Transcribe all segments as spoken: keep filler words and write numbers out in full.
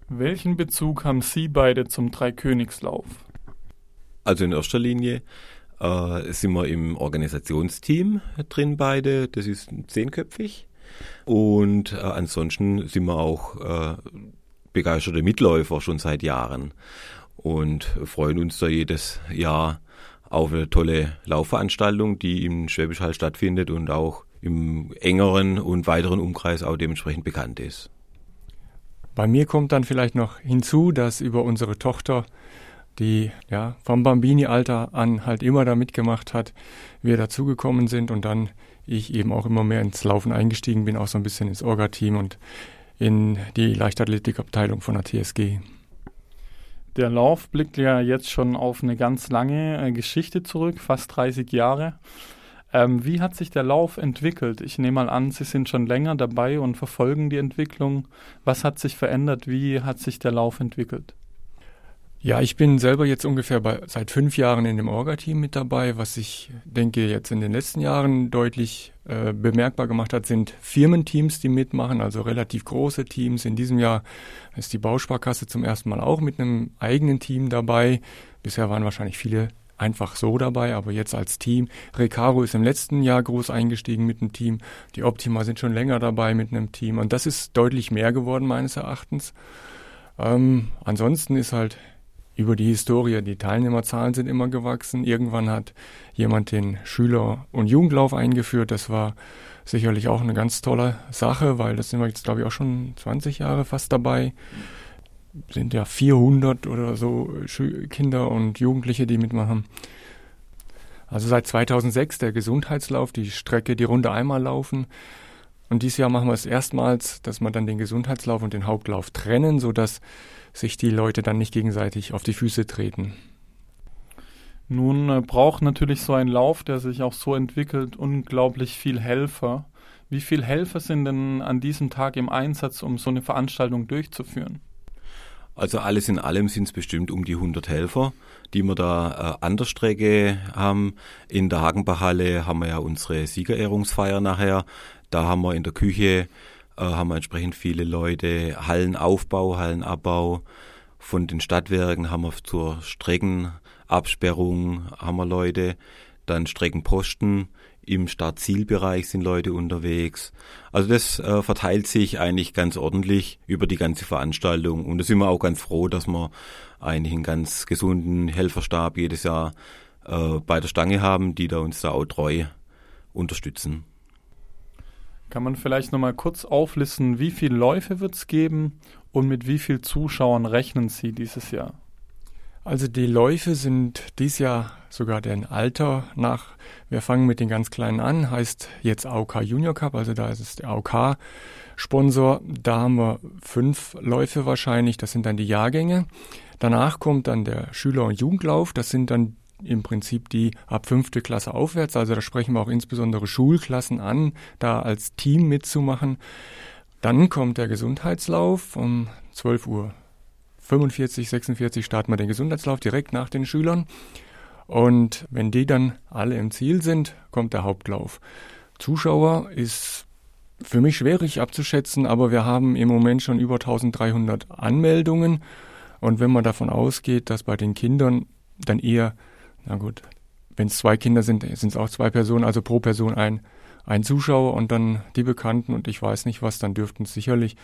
Welchen Bezug haben Sie beide zum Dreikönigslauf? Also in erster Linie äh, sind wir im Organisationsteam drin beide, das ist zehnköpfig. Und äh, ansonsten sind wir auch äh, begeisterte Mitläufer schon seit Jahren und freuen uns da jedes Jahr auf eine tolle Laufveranstaltung, die in Schwäbisch Hall stattfindet und auch im engeren und weiteren Umkreis auch dementsprechend bekannt ist. Bei mir kommt dann vielleicht noch hinzu, dass über unsere Tochter, die ja vom Bambini-Alter an halt immer da mitgemacht hat, wir dazugekommen sind und dann ich eben auch immer mehr ins Laufen eingestiegen bin, auch so ein bisschen ins Orga-Team und in die Leichtathletikabteilung von der T S G. Der Lauf blickt ja jetzt schon auf eine ganz lange äh, Geschichte zurück, fast dreißig Jahre. Ähm, wie hat sich der Lauf entwickelt? Ich nehme mal an, Sie sind schon länger dabei und verfolgen die Entwicklung. Was hat sich verändert? Wie hat sich der Lauf entwickelt? Ja, ich bin selber jetzt ungefähr bei, seit fünf Jahren in dem Orga-Team mit dabei. Was ich denke jetzt in den letzten Jahren deutlich äh, bemerkbar gemacht hat, sind Firmenteams, die mitmachen, also relativ große Teams. In diesem Jahr ist die Bausparkasse zum ersten Mal auch mit einem eigenen Team dabei. Bisher waren wahrscheinlich viele einfach so dabei, aber jetzt als Team. Recaro ist im letzten Jahr groß eingestiegen mit einem Team. Die Optima sind schon länger dabei mit einem Team. Und das ist deutlich mehr geworden meines Erachtens. Ähm, ansonsten ist halt über die Historie, die Teilnehmerzahlen sind immer gewachsen. Irgendwann hat jemand den Schüler- und Jugendlauf eingeführt. Das war sicherlich auch eine ganz tolle Sache, weil das sind wir jetzt, glaube ich, auch schon zwanzig Jahre fast dabei. Sind ja vierhundert oder so Kinder und Jugendliche, die mitmachen. Also seit zweitausendsechs der Gesundheitslauf, die Strecke, die Runde einmal laufen. Und dieses Jahr machen wir es erstmals, dass wir dann den Gesundheitslauf und den Hauptlauf trennen, sodass sich die Leute dann nicht gegenseitig auf die Füße treten. Nun äh, braucht natürlich so ein Lauf, der sich auch so entwickelt, unglaublich viel Helfer. Wie viele Helfer sind denn an diesem Tag im Einsatz, um so eine Veranstaltung durchzuführen? Also alles in allem sind es bestimmt um die hundert Helfer, die wir da äh, an der Strecke haben. In der Hagenbachhalle haben wir ja unsere Siegerehrungsfeier nachher. Da haben wir in der Küche äh, haben wir entsprechend viele Leute, Hallenaufbau, Hallenabbau. Von den Stadtwerken haben wir zur Streckenabsperrung haben wir Leute, dann Streckenposten. Im Start-Ziel-Bereich sind Leute unterwegs. Also das äh, verteilt sich eigentlich ganz ordentlich über die ganze Veranstaltung. Und da sind wir auch ganz froh, dass wir eigentlich einen ganz gesunden Helferstab jedes Jahr äh, bei der Stange haben, die da uns da auch treu unterstützen. Kann man vielleicht nochmal kurz auflisten, wie viele Läufe wird es geben und mit wie vielen Zuschauern rechnen Sie dieses Jahr? Also die Läufe sind dieses Jahr sogar dem Alter nach. Wir fangen mit den ganz Kleinen an, heißt jetzt A O K Junior Cup, also da ist es der A O K-Sponsor. Da haben wir fünf Läufe wahrscheinlich, das sind dann die Jahrgänge. Danach kommt dann der Schüler- und Jugendlauf, das sind dann im Prinzip die ab fünfte Klasse aufwärts, also da sprechen wir auch insbesondere Schulklassen an, da als Team mitzumachen. Dann kommt der Gesundheitslauf um zwölf Uhr. fünfundvierzig, sechsundvierzig starten wir den Gesundheitslauf direkt nach den Schülern. Und wenn die dann alle im Ziel sind, kommt der Hauptlauf. Zuschauer ist für mich schwierig abzuschätzen, aber wir haben im Moment schon über dreizehnhundert Anmeldungen. Und wenn man davon ausgeht, dass bei den Kindern dann eher, na gut, wenn es zwei Kinder sind, sind es auch zwei Personen, also pro Person ein, ein Zuschauer und dann die Bekannten und ich weiß nicht was, dann dürften es sicherlich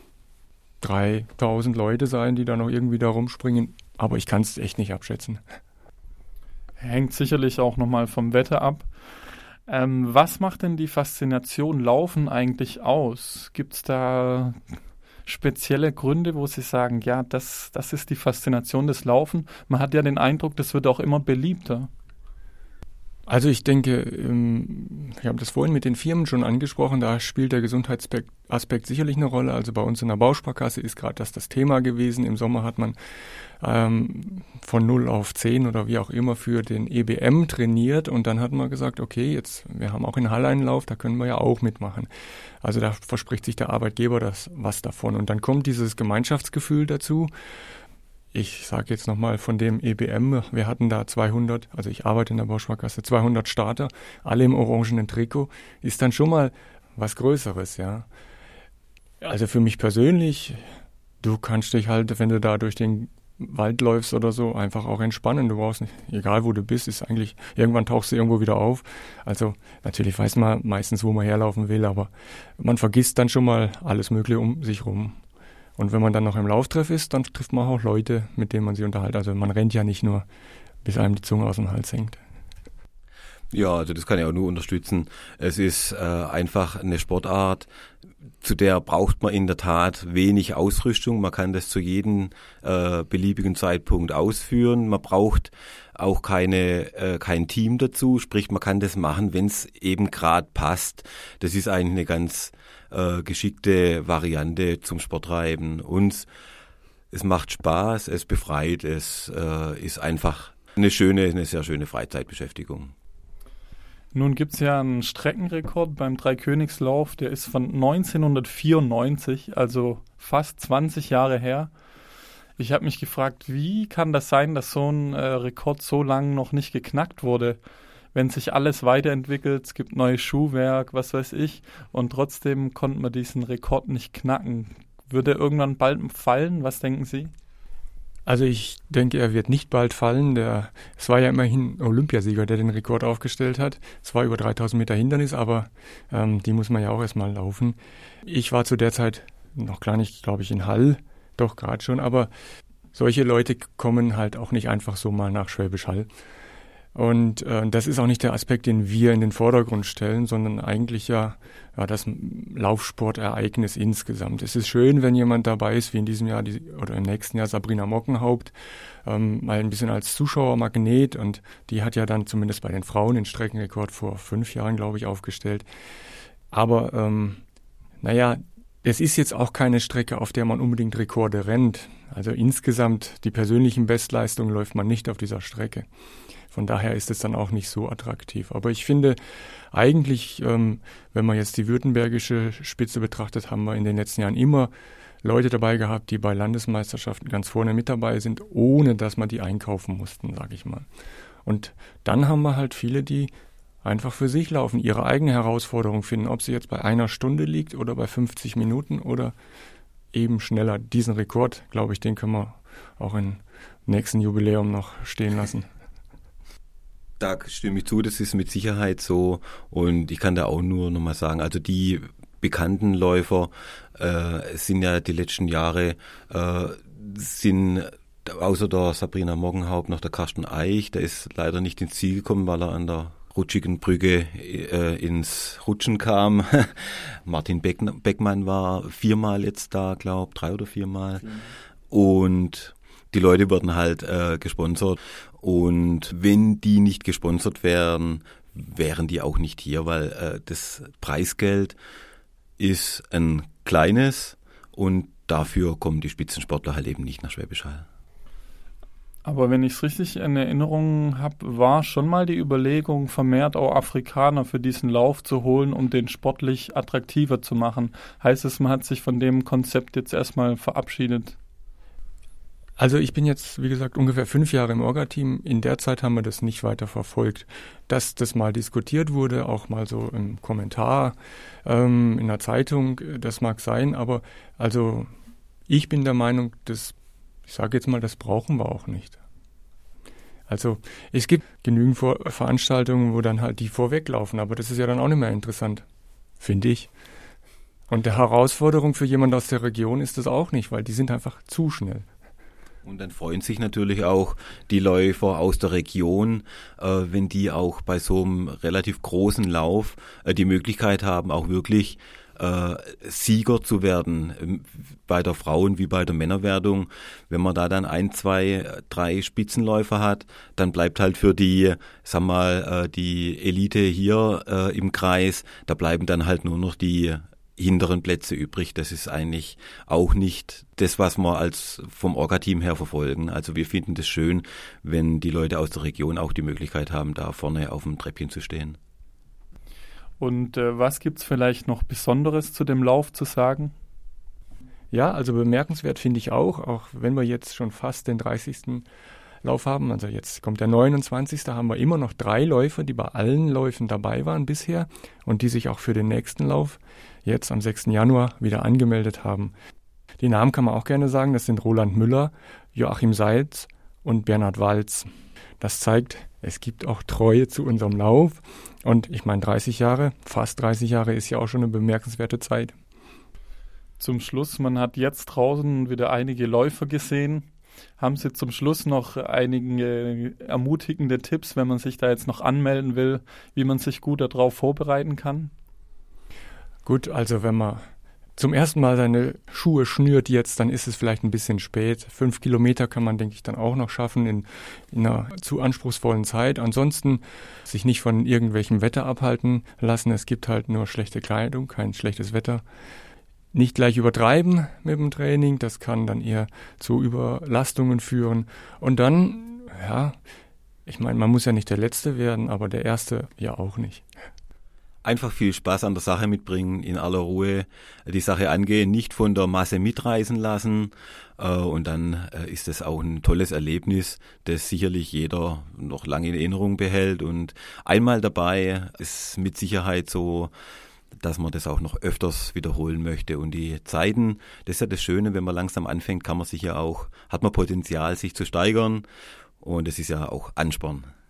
dreitausend Leute sein, die da noch irgendwie da rumspringen, aber ich kann es echt nicht abschätzen. Hängt sicherlich auch nochmal vom Wetter ab. Ähm, was macht denn die Faszination Laufen eigentlich aus? Gibt es da spezielle Gründe, wo Sie sagen, ja, das, das ist die Faszination des Laufen? Man hat ja den Eindruck, das wird auch immer beliebter. Also ich denke, wir haben das vorhin mit den Firmen schon angesprochen, da spielt der Gesundheitsaspekt sicherlich eine Rolle. Also bei uns in der Bausparkasse ist gerade das das Thema gewesen. Im Sommer hat man ähm, von null auf zehn oder wie auch immer für den E B M trainiert und dann hat man gesagt, okay, jetzt wir haben auch in Halle einen Lauf, da können wir ja auch mitmachen. Also da verspricht sich der Arbeitgeber das was davon und dann kommt dieses Gemeinschaftsgefühl dazu. Ich sage jetzt nochmal von dem E B M, wir hatten da zweihundert, also ich arbeite in der Bausparkasse, zweihundert Starter, alle im orangenen Trikot, ist dann schon mal was Größeres, ja. Also für mich persönlich du kannst dich halt, wenn du da durch den Wald läufst oder so, einfach auch entspannen. Du brauchst nicht, egal wo du bist, ist eigentlich, irgendwann tauchst du irgendwo wieder auf. Also natürlich weiß man meistens, wo man herlaufen will, aber man vergisst dann schon mal alles Mögliche um sich rum. Und wenn man dann noch im Lauftreff ist, dann trifft man auch Leute, mit denen man sich unterhält. Also man rennt ja nicht nur, bis einem die Zunge aus dem Hals hängt. Ja, also das kann ich auch nur unterstützen. Es ist äh, einfach eine Sportart, zu der braucht man in der Tat wenig Ausrüstung. Man kann das zu jedem äh, beliebigen Zeitpunkt ausführen. Man braucht auch keine äh, kein Team dazu, sprich man kann das machen, wenn es eben gerade passt. Das ist eigentlich eine ganz äh, geschickte Variante zum Sporttreiben. Und es macht Spaß, es befreit, es äh, ist einfach eine schöne, eine sehr schöne Freizeitbeschäftigung. Nun gibt es ja einen Streckenrekord beim Dreikönigslauf, der ist von neunzehnhundertvierundneunzig, also fast zwanzig Jahre her. Ich habe mich gefragt, wie kann das sein, dass so ein äh, Rekord so lange noch nicht geknackt wurde, wenn sich alles weiterentwickelt, es gibt neues Schuhwerk, was weiß ich, und trotzdem konnte man diesen Rekord nicht knacken. Würde er irgendwann bald fallen? Was denken Sie? Also ich denke, er wird nicht bald fallen. Der, es war ja immerhin Olympiasieger, der den Rekord aufgestellt hat. Es war über dreitausend Meter Hindernis, aber ähm, die muss man ja auch erstmal laufen. Ich war zu der Zeit noch gar nicht, glaube ich, in Hall, doch gerade schon, aber solche Leute kommen halt auch nicht einfach so mal nach Schwäbisch Hall. Und äh, das ist auch nicht der Aspekt, den wir in den Vordergrund stellen, sondern eigentlich ja, ja das Laufsportereignis insgesamt. Es ist schön, wenn jemand dabei ist, wie in diesem Jahr die, oder im nächsten Jahr Sabrina Mockenhaupt, ähm, mal ein bisschen als Zuschauermagnet, und die hat ja dann zumindest bei den Frauen den Streckenrekord vor fünf Jahren, glaube ich, aufgestellt. Aber ähm, naja, es ist jetzt auch keine Strecke, auf der man unbedingt Rekorde rennt. Also insgesamt die persönlichen Bestleistungen läuft man nicht auf dieser Strecke. Von daher ist es dann auch nicht so attraktiv. Aber ich finde eigentlich, ähm, wenn man jetzt die württembergische Spitze betrachtet, haben wir in den letzten Jahren immer Leute dabei gehabt, die bei Landesmeisterschaften ganz vorne mit dabei sind, ohne dass man die einkaufen mussten, sage ich mal. Und dann haben wir halt viele, die einfach für sich laufen, ihre eigene Herausforderung finden, ob sie jetzt bei einer Stunde liegt oder bei fünfzig Minuten oder eben schneller. Diesen Rekord, glaube ich, den können wir auch im nächsten Jubiläum noch stehen lassen. Da stimme ich zu, das ist mit Sicherheit so, und ich kann da auch nur nochmal sagen, also die bekannten Läufer äh, sind ja die letzten Jahre, äh, sind außer der Sabrina Mockenhaupt noch der Carsten Eich, der ist leider nicht ins Ziel gekommen, weil er an der rutschigen Brücke äh, ins Rutschen kam. Martin Beck, Beckmann war viermal jetzt da, glaube ich, drei oder viermal. Mhm. Und die Leute werden halt äh, gesponsert, und wenn die nicht gesponsert wären, wären die auch nicht hier, weil äh, das Preisgeld ist ein kleines, und dafür kommen die Spitzensportler halt eben nicht nach Schwäbisch Hall. Aber wenn ich es richtig in Erinnerung habe, war schon mal die Überlegung, vermehrt auch Afrikaner für diesen Lauf zu holen, um den sportlich attraktiver zu machen. Heißt es, man hat sich von dem Konzept jetzt erstmal verabschiedet? Also ich bin jetzt, wie gesagt, ungefähr fünf Jahre im Orga-Team. In der Zeit haben wir das nicht weiter verfolgt. Dass das mal diskutiert wurde, auch mal so im Kommentar, ähm, in der Zeitung, das mag sein. Aber also ich bin der Meinung, das, ich sage jetzt mal, das brauchen wir auch nicht. Also es gibt genügend Vor- Veranstaltungen, wo dann halt die vorweglaufen. Aber das ist ja dann auch nicht mehr interessant, finde ich. Und der Herausforderung für jemanden aus der Region ist das auch nicht, weil die sind einfach zu schnell. Und dann freuen sich natürlich auch die Läufer aus der Region, äh, wenn die auch bei so einem relativ großen Lauf äh, die Möglichkeit haben, auch wirklich äh, Sieger zu werden, äh, bei der Frauen- wie bei der Männerwertung. Wenn man da dann ein, zwei, drei Spitzenläufer hat, dann bleibt halt für die, sag mal, äh, die Elite hier äh, im Kreis, da bleiben dann halt nur noch die hinteren Plätze übrig. Das ist eigentlich auch nicht das, was wir als vom Orga-Team her verfolgen. Also wir finden das schön, wenn die Leute aus der Region auch die Möglichkeit haben, da vorne auf dem Treppchen zu stehen. Und äh, was gibt's vielleicht noch Besonderes zu dem Lauf zu sagen? Ja, also bemerkenswert finde ich auch, auch wenn wir jetzt schon fast den dreißigsten Lauf haben, also jetzt kommt der neunundzwanzigste haben wir immer noch drei Läufer, die bei allen Läufen dabei waren bisher und die sich auch für den nächsten Lauf jetzt am sechsten Januar wieder angemeldet haben. Die Namen kann man auch gerne sagen, das sind Roland Müller, Joachim Seitz und Bernhard Walz. Das zeigt, es gibt auch Treue zu unserem Lauf. Und ich meine, dreißig Jahre, fast dreißig Jahre ist ja auch schon eine bemerkenswerte Zeit. Zum Schluss, man hat jetzt draußen wieder einige Läufer gesehen. Haben Sie zum Schluss noch einige ermutigende Tipps, wenn man sich da jetzt noch anmelden will, wie man sich gut darauf vorbereiten kann? Gut, also wenn man zum ersten Mal seine Schuhe schnürt jetzt, dann ist es vielleicht ein bisschen spät. Fünf Kilometer kann man, denke ich, dann auch noch schaffen in, in einer zu anspruchsvollen Zeit. Ansonsten sich nicht von irgendwelchem Wetter abhalten lassen. Es gibt halt nur schlechte Kleidung, kein schlechtes Wetter. Nicht gleich übertreiben mit dem Training, das kann dann eher zu Überlastungen führen. Und dann, ja, ich meine, man muss ja nicht der Letzte werden, aber der Erste ja auch nicht. Einfach viel Spaß an der Sache mitbringen, in aller Ruhe die Sache angehen, nicht von der Masse mitreißen lassen. Und dann ist es auch ein tolles Erlebnis, das sicherlich jeder noch lange in Erinnerung behält. Und einmal dabei ist mit Sicherheit so, dass man das auch noch öfters wiederholen möchte. Und die Zeiten, das ist ja das Schöne, wenn man langsam anfängt, kann man sich ja auch, hat man Potenzial, sich zu steigern. Und es ist ja auch Ansporn.